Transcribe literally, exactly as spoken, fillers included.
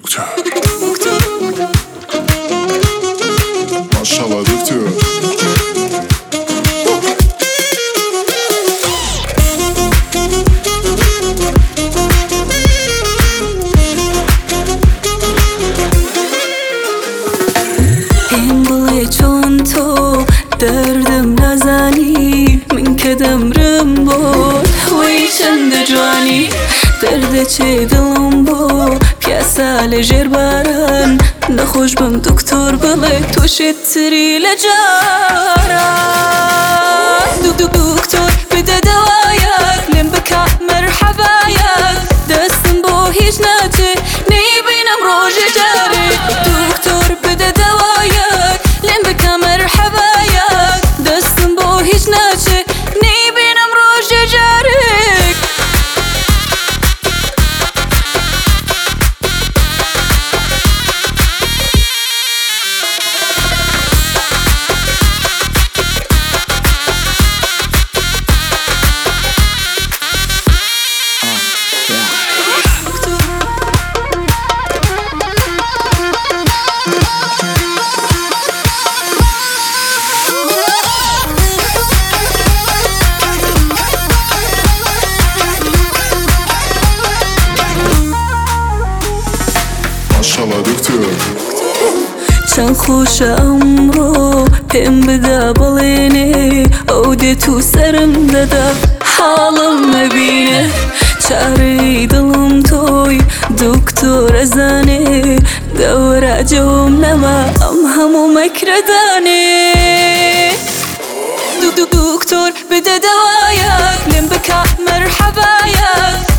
دكتور ما شاء الله دكتور این بڵێ چۆن تۆ دەردم نازانی من کە دەمرم بۆت وەی چەندە جوانی دەردەچێ دڵم بۆ پیاسا لە ژێر باران نەخۆش بم دکتۆر بڵێ تۆشێتتری لە جاران دکتۆر بدە دەوایەک لێم بکە مەرحەبایەک دەستم بۆ هیچ ناچێ نەیبینم ڕۆژێ جارێک دکتۆر بدە دەوایەک لێم بکە مەرحەبایەک دەستم بۆ هیچ ناچێ نەیبینم ڕۆژێ جارێک چەند خۆشە ئەمڕۆ پێم بدا بڵێنێ ئەو دێت و سەرم دەدا حاڵم نەبینێ چارەی دڵم تۆی دکتۆر ئەزانێ دەوەرە جەوم نەما ئەم هەموو مەکرەدانێ دکتۆر بدە دەوایەک لێم بکە مەرحەبایەک